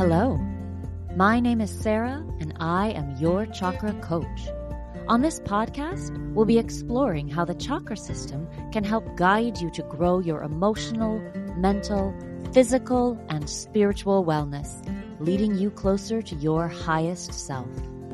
Hello, my name is Sarah and I am your chakra coach. On this podcast, we'll be exploring how the chakra system can help guide you to grow your emotional, mental, physical, and spiritual wellness, leading you closer to your highest self.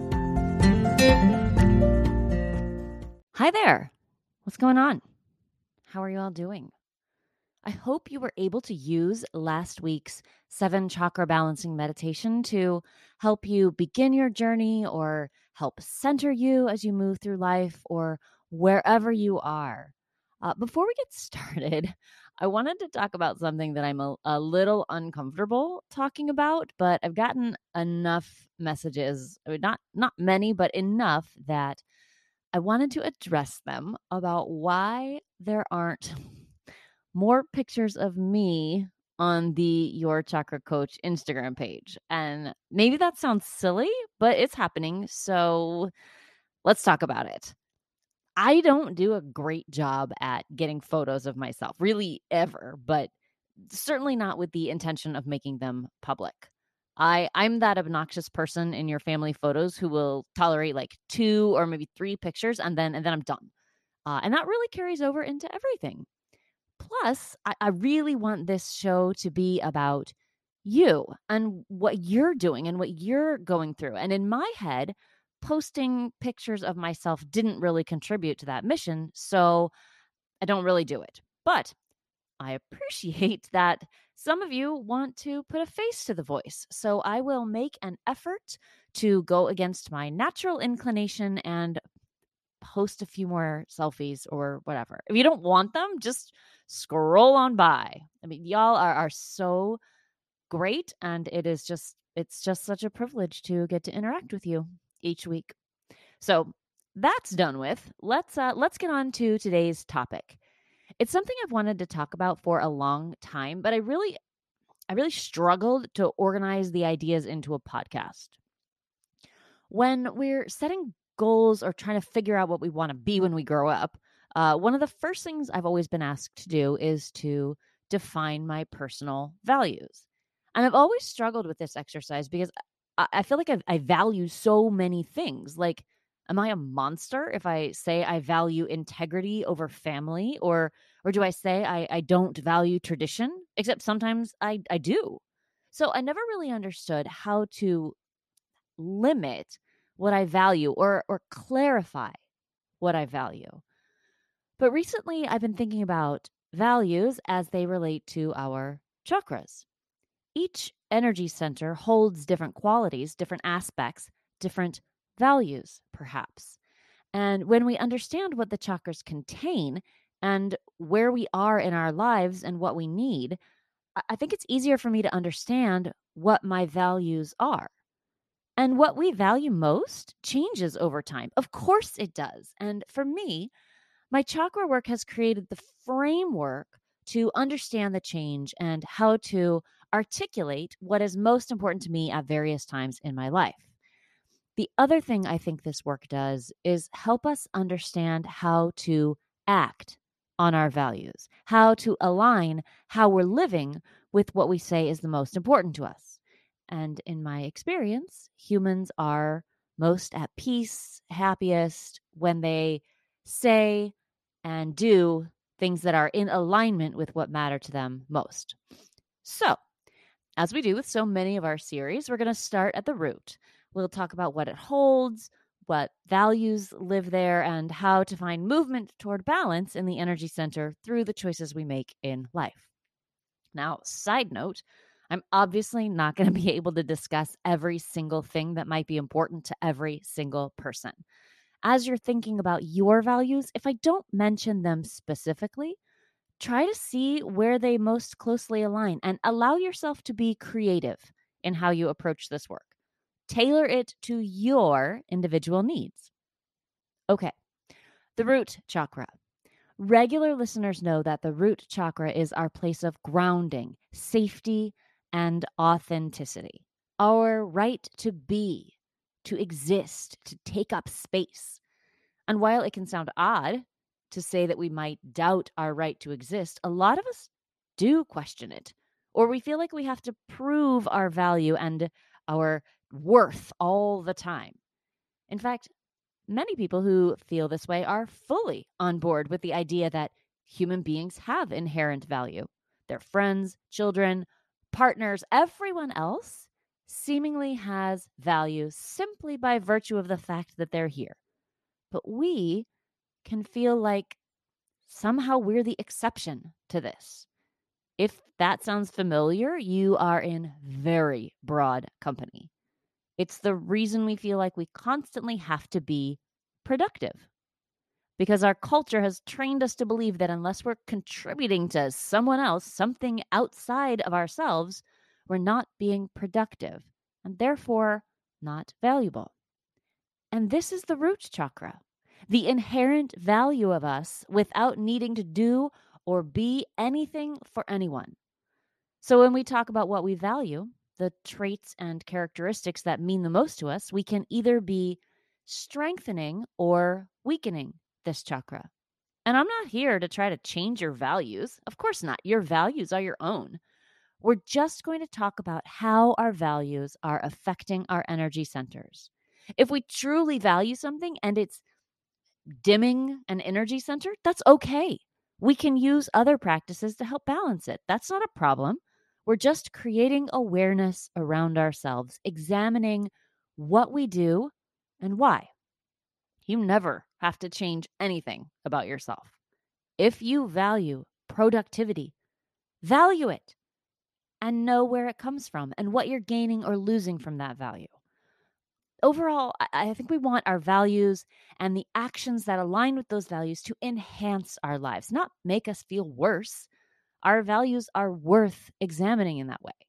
Hi there. What's going on? How are you all doing? I hope you were able to use last week's 7 chakra balancing meditation to help you begin your journey or help center you as you move through life or wherever you are. Before we get started, I wanted to talk about something that I'm a little uncomfortable talking about, but I've gotten enough messages, not many, but enough that I wanted to address them about why there aren't more pictures of me on the Your Chakra Coach Instagram page. And maybe that sounds silly, but it's happening. So let's talk about it. I don't do a great job at getting photos of myself, really ever, but certainly not with the intention of making them public. I'm that obnoxious person in your family photos who will tolerate like 2 or maybe 3 pictures and then I'm done. And that really carries over into everything. Plus, I really want this show to be about you and what you're doing and what you're going through. And in my head, posting pictures of myself didn't really contribute to that mission, so I don't really do it. But I appreciate that some of you want to put a face to the voice. So I will make an effort to go against my natural inclination and post a few more selfies or whatever. If you don't want them, just scroll on by. I mean, y'all are so great, and it's just such a privilege to get to interact with you each week. So that's done with. Let's get on to today's topic. It's something I've wanted to talk about for a long time, but I really struggled to organize the ideas into a podcast. When we're setting goals or trying to figure out what we want to be when we grow up, one of the first things I've always been asked to do is to define my personal values. And I've always struggled with this exercise because I feel like I value so many things. Like, am I a monster if I say I value integrity over family? Or do I say I don't value tradition? Except sometimes I do. So I never really understood how to limit what I value or clarify what I value. But recently I've been thinking about values as they relate to our chakras. Each energy center holds different qualities, different aspects, different values, perhaps. And when we understand what the chakras contain and where we are in our lives and what we need, I think it's easier for me to understand what my values are. And what we value most changes over time. Of course it does. And for me, my chakra work has created the framework to understand the change and how to articulate what is most important to me at various times in my life. The other thing I think this work does is help us understand how to act on our values, how to align how we're living with what we say is the most important to us. And in my experience, humans are most at peace, happiest when they say and do things that are in alignment with what matter to them most. So, as we do with so many of our series, we're going to start at the root. We'll talk about what it holds, what values live there, and how to find movement toward balance in the energy center through the choices we make in life. Now, side note, I'm obviously not going to be able to discuss every single thing that might be important to every single person. As you're thinking about your values, if I don't mention them specifically, try to see where they most closely align and allow yourself to be creative in how you approach this work. Tailor it to your individual needs. Okay, the root chakra. Regular listeners know that the root chakra is our place of grounding, safety, and authenticity. Our right to be, to exist, to take up space. And while it can sound odd to say that we might doubt our right to exist, a lot of us do question it or we feel like we have to prove our value and our worth all the time. In fact, many people who feel this way are fully on board with the idea that human beings have inherent value. Their friends, children, partners, everyone else seemingly has value simply by virtue of the fact that they're here. But we can feel like somehow we're the exception to this. If that sounds familiar, you are in very broad company. It's the reason we feel like we constantly have to be productive, because our culture has trained us to believe that unless we're contributing to someone else, something outside of ourselves, we're not being productive and therefore not valuable. And this is the root chakra, the inherent value of us without needing to do or be anything for anyone. So when we talk about what we value, the traits and characteristics that mean the most to us, we can either be strengthening or weakening this chakra. And I'm not here to try to change your values. Of course not. Your values are your own. We're just going to talk about how our values are affecting our energy centers. If we truly value something and it's dimming an energy center, that's okay. We can use other practices to help balance it. That's not a problem. We're just creating awareness around ourselves, examining what we do and why. You never have to change anything about yourself. If you value productivity, value it and know where it comes from and what you're gaining or losing from that value. Overall, I think we want our values and the actions that align with those values to enhance our lives, not make us feel worse. Our values are worth examining in that way.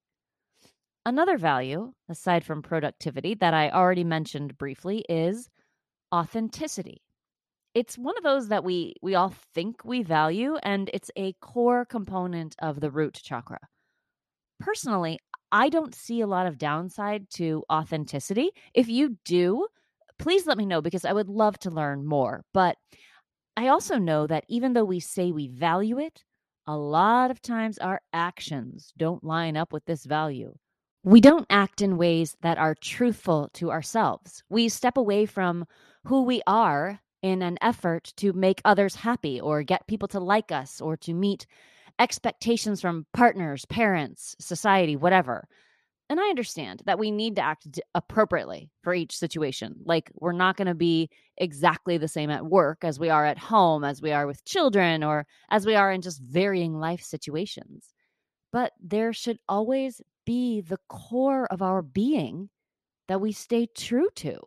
Another value, aside from productivity, that I already mentioned briefly is authenticity. It's one of those that we all think we value, and it's a core component of the root chakra. Personally, I don't see a lot of downside to authenticity. If you do, please let me know because I would love to learn more. But I also know that even though we say we value it, a lot of times our actions don't line up with this value. We don't act in ways that are truthful to ourselves. We step away from who we are in an effort to make others happy or get people to like us or to meet expectations from partners, parents, society, whatever. And I understand that we need to act appropriately for each situation. Like, we're not going to be exactly the same at work as we are at home, as we are with children, or as we are in just varying life situations. But there should always be the core of our being that we stay true to.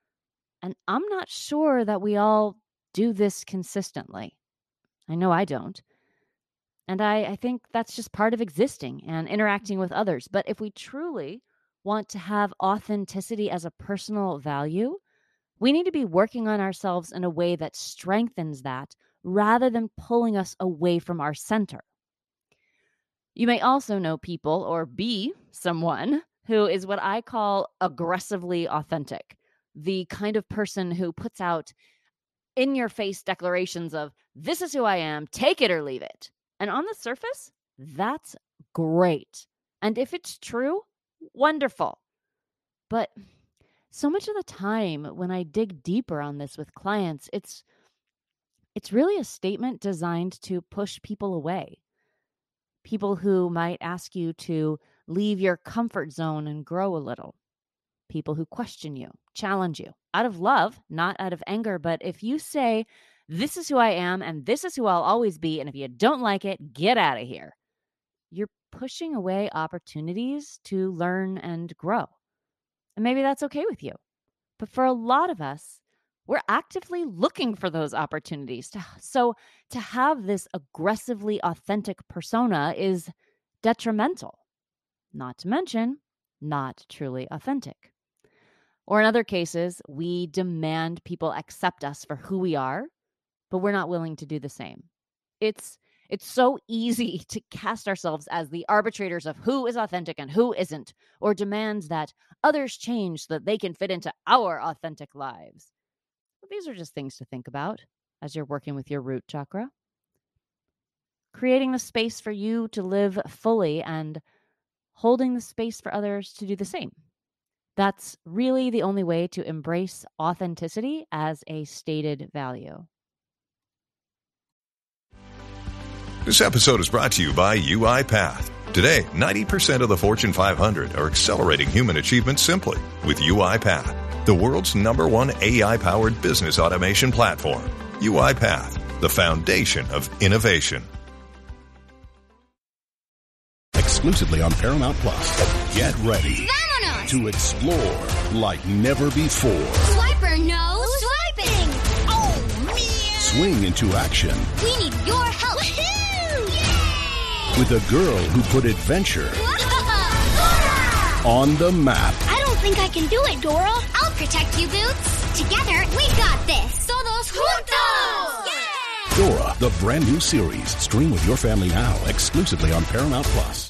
And I'm not sure that we all do this consistently. I know I don't. And I think that's just part of existing and interacting with others. But if we truly want to have authenticity as a personal value, we need to be working on ourselves in a way that strengthens that rather than pulling us away from our center. You may also know people or be someone who is what I call aggressively authentic, the kind of person who puts out in your face declarations of, this is who I am, take it or leave it. And on the surface, that's great. And if it's true, wonderful. But so much of the time when I dig deeper on this with clients, it's really a statement designed to push people away. People who might ask you to leave your comfort zone and grow a little. People who question you, challenge you out of love, not out of anger. But if you say, this is who I am and this is who I'll always be, and if you don't like it, get out of here, you're pushing away opportunities to learn and grow. And maybe that's okay with you. But for a lot of us, we're actively looking for those opportunities. So to have this aggressively authentic persona is detrimental, not to mention not truly authentic. Or in other cases, we demand people accept us for who we are, but we're not willing to do the same. It's so easy to cast ourselves as the arbitrators of who is authentic and who isn't, or demands that others change so that they can fit into our authentic lives. But these are just things to think about as you're working with your root chakra. creating the space for you to live fully and holding the space for others to do the same. That's really the only way to embrace authenticity as a stated value. This episode is brought to you by UiPath. Today, 90% of the Fortune 500 are accelerating human achievement simply with UiPath, the world's #1 AI-powered business automation platform. UiPath, the foundation of innovation. Exclusively on Paramount Plus. Get ready Vámonos! to explore like never before. Swiper, no swiping! Oh, man! Swing into action We need your help! Woohoo! Yay! with a girl who put adventure Dora! on the map. I don't think I can do it, Dora. I'll protect you, Boots. Together, we got this. Todos juntos! Yeah! Dora, the brand new series. Stream with your family now, exclusively on Paramount Plus.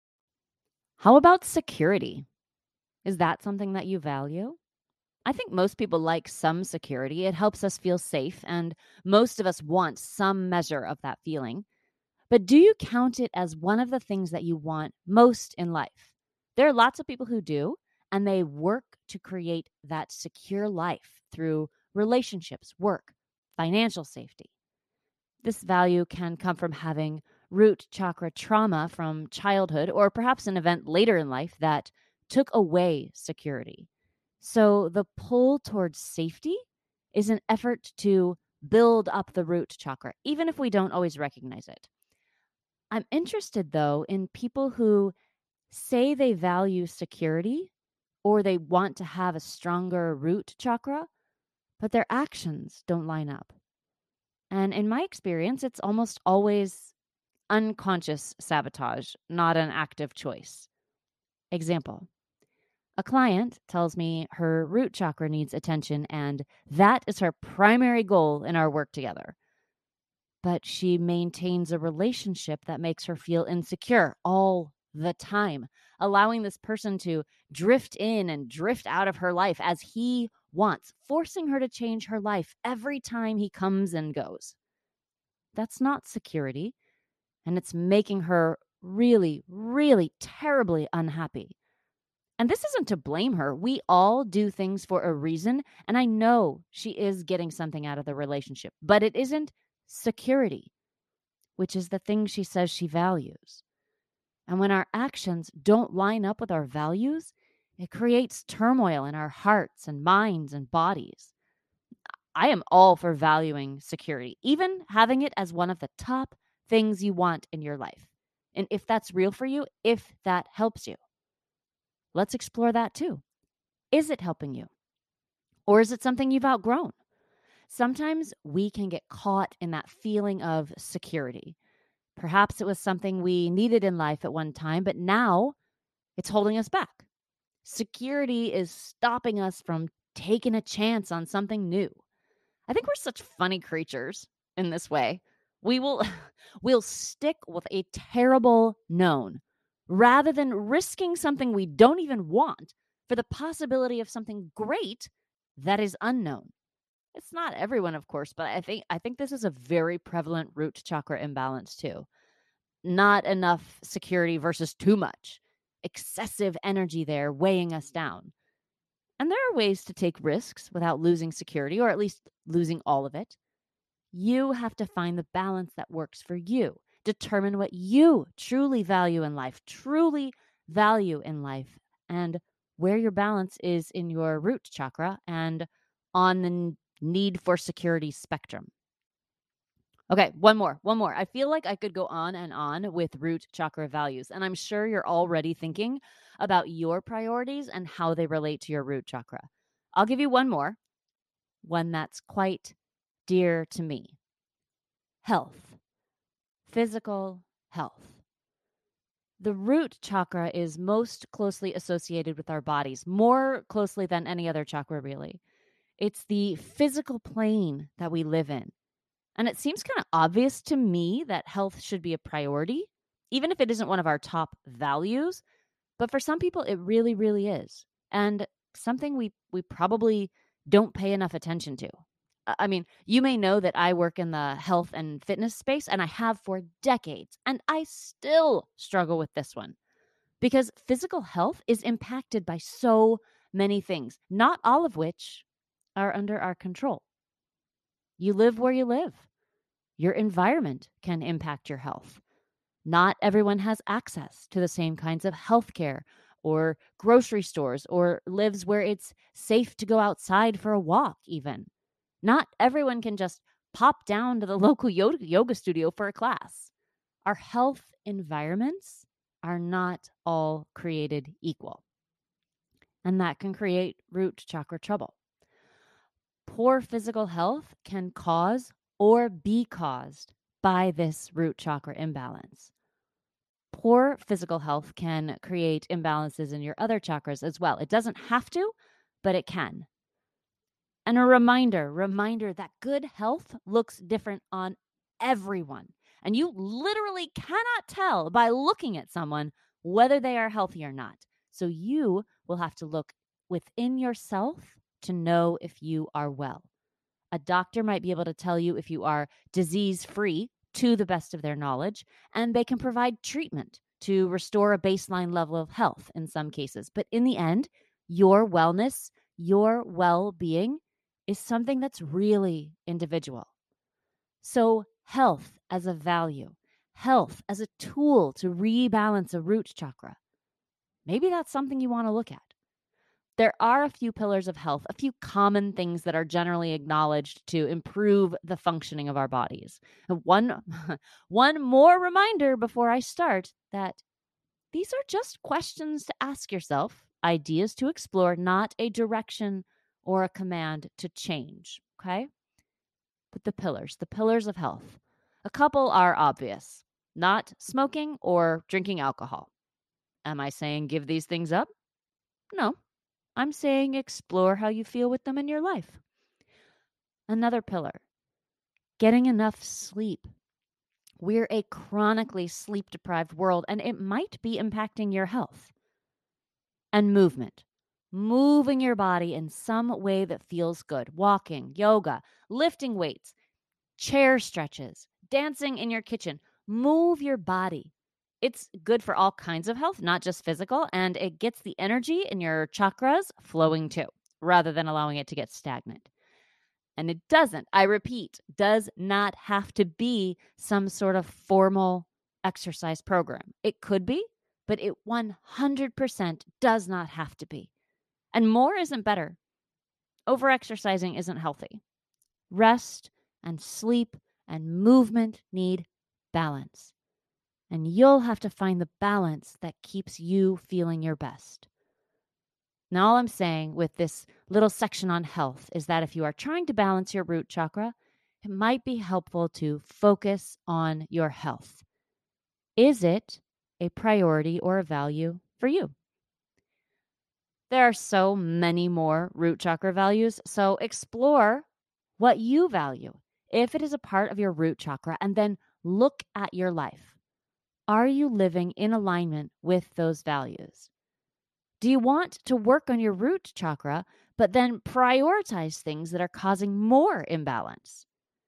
How about security? Is that something that you value? I think most people like some security. It helps us feel safe, and most of us want some measure of that feeling. But do you count it as one of the things that you want most in life? There are lots of people who do, and they work to create that secure life through relationships, work, financial safety. This value can come from having root chakra trauma from childhood or perhaps an event later in life that took away security. So the pull towards safety is an effort to build up the root chakra, even if we don't always recognize it. I'm interested, though, in people who say they value security or they want to have a stronger root chakra, but their actions don't line up. And in my experience, it's almost always unconscious sabotage, not an active choice. Example: a client tells me her root chakra needs attention, and that is her primary goal in our work together. But she maintains a relationship that makes her feel insecure all the time, allowing this person to drift in and drift out of her life as he wants, forcing her to change her life every time he comes and goes. That's not security, and it's making her really, really terribly unhappy. And this isn't to blame her. We all do things for a reason, and I know she is getting something out of the relationship, but it isn't security, which is the thing she says she values. And when our actions don't line up with our values, it creates turmoil in our hearts and minds and bodies. I am all for valuing security, even having it as one of the top things you want in your life. And if that's real for you, if that helps you, let's explore that too. Is it helping you? Or is it something you've outgrown? Sometimes we can get caught in that feeling of security. Perhaps it was something we needed in life at one time, but now it's holding us back. Security is stopping us from taking a chance on something new. I think we're such funny creatures in this way. We'll stick with a terrible known rather than risking something we don't even want for the possibility of something great that is unknown. It's not everyone, of course, but I think this is a very prevalent root chakra imbalance too. Not enough security versus too much. Excessive energy there weighing us down. And there are ways to take risks without losing security, or at least losing all of it. You have to find the balance that works for you. Determine what you truly value in life, and where your balance is in your root chakra and on the need for security spectrum. Okay, one more. I feel like I could go on and on with root chakra values, and I'm sure you're already thinking about your priorities and how they relate to your root chakra. I'll give you one more, one that's quite dear to me. Health. Physical health. The root chakra is most closely associated with our bodies, more closely than any other chakra, really. It's the physical plane that we live in. And it seems kind of obvious to me that health should be a priority, even if it isn't one of our top values. But for some people, it really, really is. And something we probably don't pay enough attention to. I mean, you may know that I work in the health and fitness space, and I have for decades, and I still struggle with this one because physical health is impacted by so many things, not all of which are under our control. You live where you live. Your environment can impact your health. Not everyone has access to the same kinds of healthcare or grocery stores or lives where it's safe to go outside for a walk, even. Not everyone can just pop down to the local yoga studio for a class. Our health environments are not all created equal, and that can create root chakra trouble. Poor physical health can cause or be caused by this root chakra imbalance. Poor physical health can create imbalances in your other chakras as well. It doesn't have to, but it can. And a reminder that good health looks different on everyone. And you literally cannot tell by looking at someone whether they are healthy or not. So you will have to look within yourself to know if you are well. A doctor might be able to tell you if you are disease-free to the best of their knowledge, and they can provide treatment to restore a baseline level of health in some cases. But in the end, your wellness, your well-being is something that's really individual. So health as a value, health as a tool to rebalance a root chakra, maybe that's something you want to look at. There are a few pillars of health, a few common things that are generally acknowledged to improve the functioning of our bodies. One more reminder before I start that these are just questions to ask yourself, ideas to explore, not a direction or a command to change, okay? But the pillars of health. A couple are obvious: not smoking or drinking alcohol. Am I saying give these things up? No. I'm saying explore how you feel with them in your life. Another pillar: getting enough sleep. We're a chronically sleep-deprived world, and it might be impacting your health. And movement. Moving your body in some way that feels good. Walking, yoga, lifting weights, chair stretches, dancing in your kitchen. Move your body. It's good for all kinds of health, not just physical, and it gets the energy in your chakras flowing too, rather than allowing it to get stagnant. And it doesn't, I repeat, does not have to be some sort of formal exercise program. It could be, but it 100% does not have to be. And more isn't better. Overexercising isn't healthy. Rest and sleep and movement need balance. And you'll have to find the balance that keeps you feeling your best. Now, all I'm saying with this little section on health is that if you are trying to balance your root chakra, it might be helpful to focus on your health. Is it a priority or a value for you? There are so many more root chakra values, so explore what you value if it is a part of your root chakra, and then look at your life. Are you living in alignment with those values? Do you want to work on your root chakra, but then prioritize things that are causing more imbalance?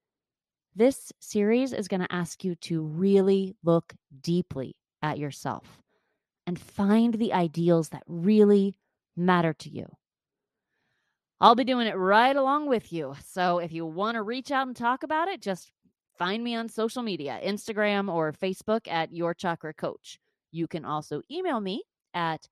This series is going to ask you to really look deeply at yourself and find the ideals that really matter to you. I'll be doing it right along with you. So if you want to reach out and talk about it, just find me on social media, Instagram or Facebook at Your Chakra Coach. You can also email me at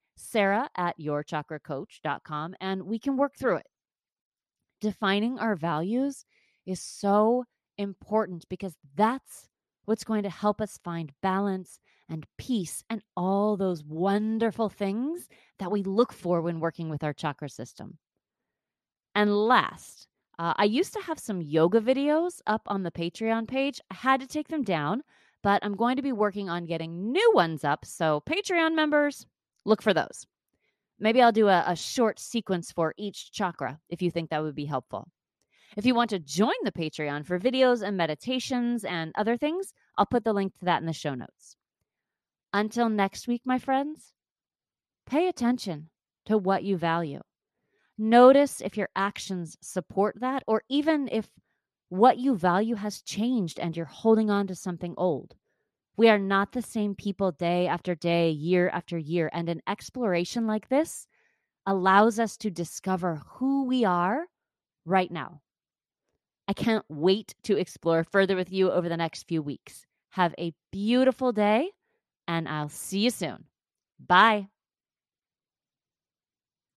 sarah@yourchakracoach.com, and we can work through it. Defining our values is so important because that's what's going to help us find balance and peace and all those wonderful things that we look for when working with our chakra system. And last, I used to have some yoga videos up on the Patreon page. I had to take them down, but I'm going to be working on getting new ones up. So Patreon members, look for those. Maybe I'll do a short sequence for each chakra if you think that would be helpful. If you want to join the Patreon for videos and meditations and other things, I'll put the link to that in the show notes. Until next week, my friends, pay attention to what you value. Notice if your actions support that, or even if what you value has changed and you're holding on to something old. We are not the same people day after day, year after year. And an exploration like this allows us to discover who we are right now. I can't wait to explore further with you over the next few weeks. Have a beautiful day, and I'll see you soon. Bye.